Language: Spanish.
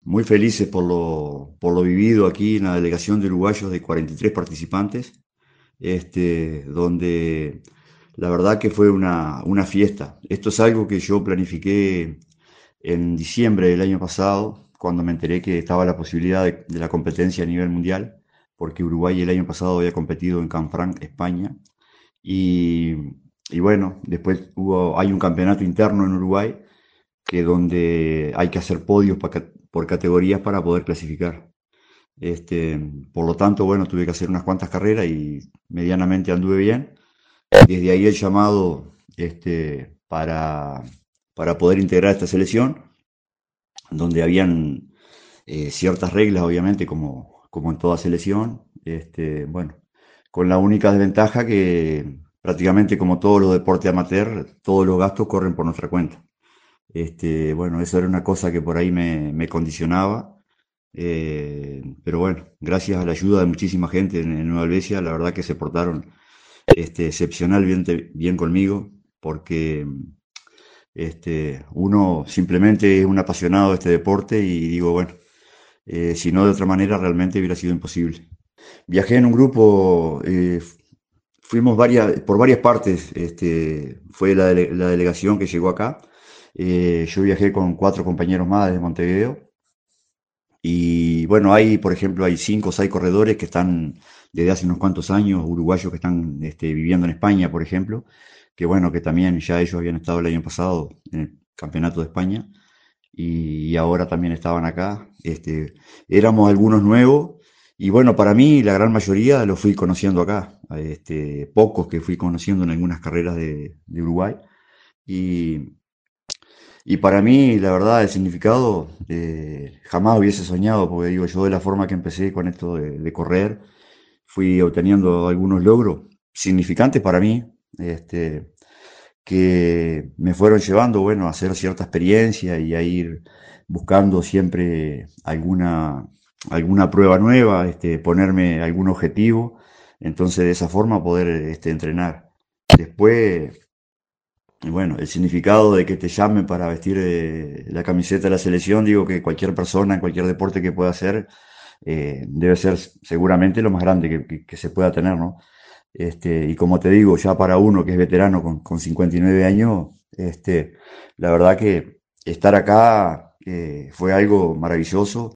muy felices por lo vivido aquí en la delegación de uruguayos de 43 participantes, donde la verdad que fue una fiesta. Esto es algo que yo planifiqué en diciembre del año pasado, cuando me enteré que estaba la posibilidad de la competencia a nivel mundial, porque Uruguay el año pasado había competido en Canfranc, España, y, y bueno, después hay un campeonato interno en Uruguay que donde hay que hacer podios por categorías para poder clasificar. Este, por lo tanto, bueno, tuve que hacer unas cuantas carreras y medianamente anduve bien. Desde ahí el llamado para poder integrar esta selección, donde habían ciertas reglas, obviamente, como en toda selección. Bueno, con la única desventaja que prácticamente como todos los deportes amateur, todos los gastos corren por nuestra cuenta. Bueno, eso era una cosa que por ahí me condicionaba. Pero bueno, gracias a la ayuda de muchísima gente en Nueva Helvecia, la verdad que se portaron excepcionalmente bien conmigo, porque uno simplemente es un apasionado de este deporte y digo, bueno, si no de otra manera realmente hubiera sido imposible. Viajé en un grupo, fuimos por varias partes, fue la delegación que llegó acá. Yo viajé con cuatro compañeros más desde Montevideo. Y bueno, por ejemplo, hay cinco o seis corredores que están desde hace unos cuantos años, uruguayos que están viviendo en España, por ejemplo, que bueno, que también ya ellos habían estado el año pasado en el Campeonato de España y ahora también estaban acá. Éramos algunos nuevos y bueno, para mí la gran mayoría los fui conociendo acá, pocos que fui conociendo en algunas carreras de Uruguay. Y, y para mí, la verdad, el significado jamás hubiese soñado, porque digo, yo de la forma que empecé con esto de correr, fui obteniendo algunos logros significantes para mí, que me fueron llevando, bueno, a hacer cierta experiencia y a ir buscando siempre alguna prueba nueva, ponerme algún objetivo, entonces de esa forma poder entrenar. Después, y bueno, el significado de que te llamen para vestir la camiseta de la selección, digo que cualquier persona en cualquier deporte que pueda hacer, debe ser seguramente lo más grande que se pueda tener, ¿no? Y como te digo, ya para uno que es veterano con 59 años, la verdad que estar acá fue algo maravilloso.